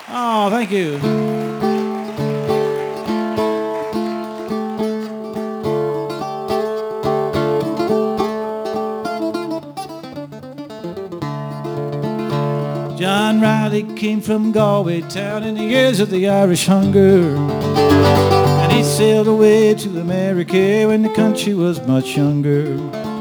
Oh, thank you. John Riley came from Galway town in the years of the Irish hunger, and he sailed away to America when the country was much younger.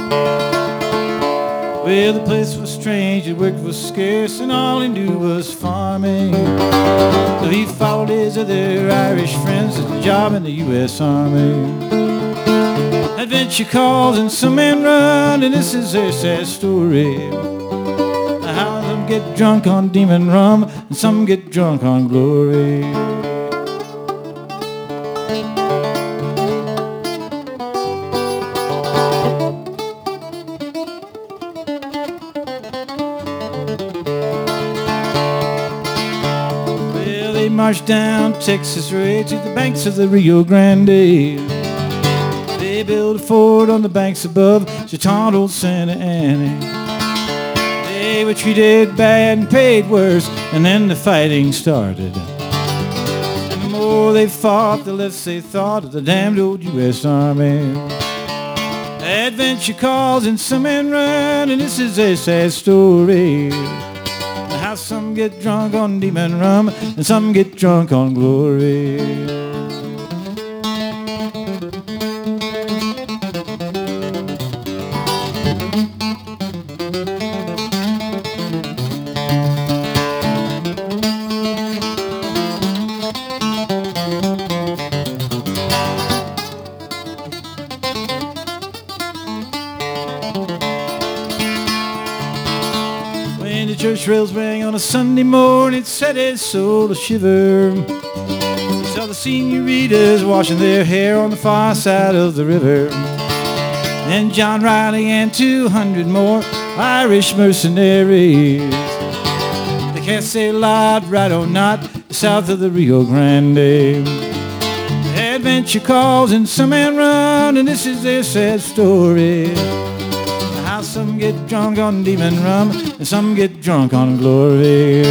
Well, the place was strange, the work was scarce, and all he knew was farming. So he followed his other Irish friends to the job in the U.S. Army. Adventure calls and some men run, and this is their sad story. How some get drunk on demon rum, and some get drunk on glory. Well, they marched down Texas Way to the banks of the Rio Grande. They built a fort on the banks above to taunt old Santa Anna. They were treated bad and paid worse, and then the fighting started. And the more they fought, the less they thought of the damned old U.S. Army. Adventure calls and some men run, and this is a sad story. How some get drunk on demon rum, and some get drunk on glory. Church bells rang on a Sunday morning, it set his soul a shiver. He saw the senoritas washing their hair on the far side of the river. Then John Riley and 200 more Irish mercenaries. They can't say loud, right or not, south of the Rio Grande. Adventure calls and some men run, and this is their sad story. Some get drunk on demon rum, and some get drunk on glory.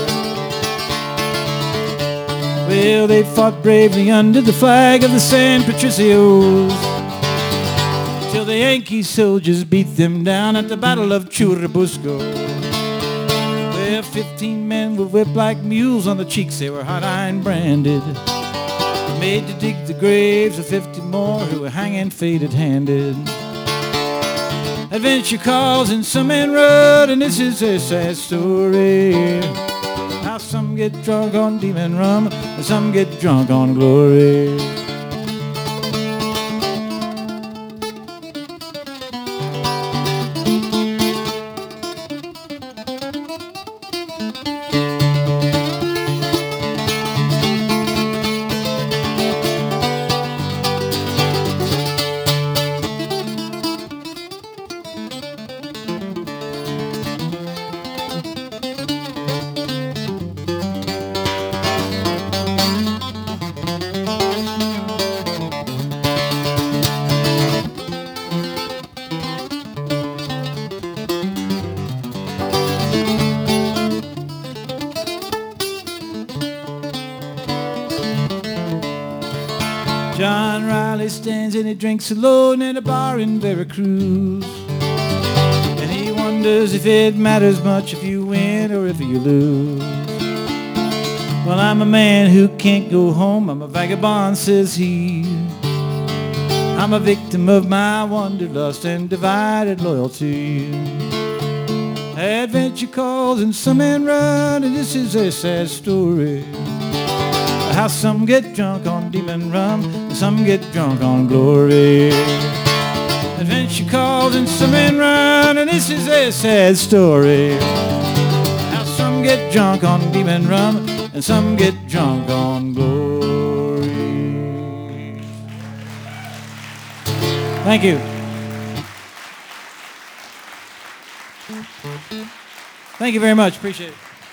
Well, they fought bravely under the flag of the San Patricios, till the Yankee soldiers beat them down at the Battle of Churubusco. Well, 15 men were whipped like mules on the cheeks, they were hot iron branded, made to dig the graves of 50 more who were hanging faded-handed. Adventure calls and some men run, and this is a sad story. How some get drunk on demon rum, and some get drunk on glory. John Riley stands and he drinks alone in a bar in Veracruz. And he wonders if it matters much if you win or if you lose. Well, I'm a man who can't go home, I'm a vagabond, says he. I'm a victim of my wanderlust and divided loyalty. Adventure calls and some men run, and this is a sad story. How some get drunk on demon rum, and some get drunk on glory. Adventure calls and some men run, and this is a sad story. How some get drunk on demon rum, and some get drunk on glory. Thank you. Thank you very much. Appreciate it.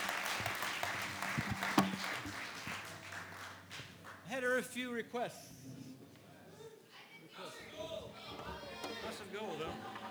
I had a few requests. Lots of gold, huh?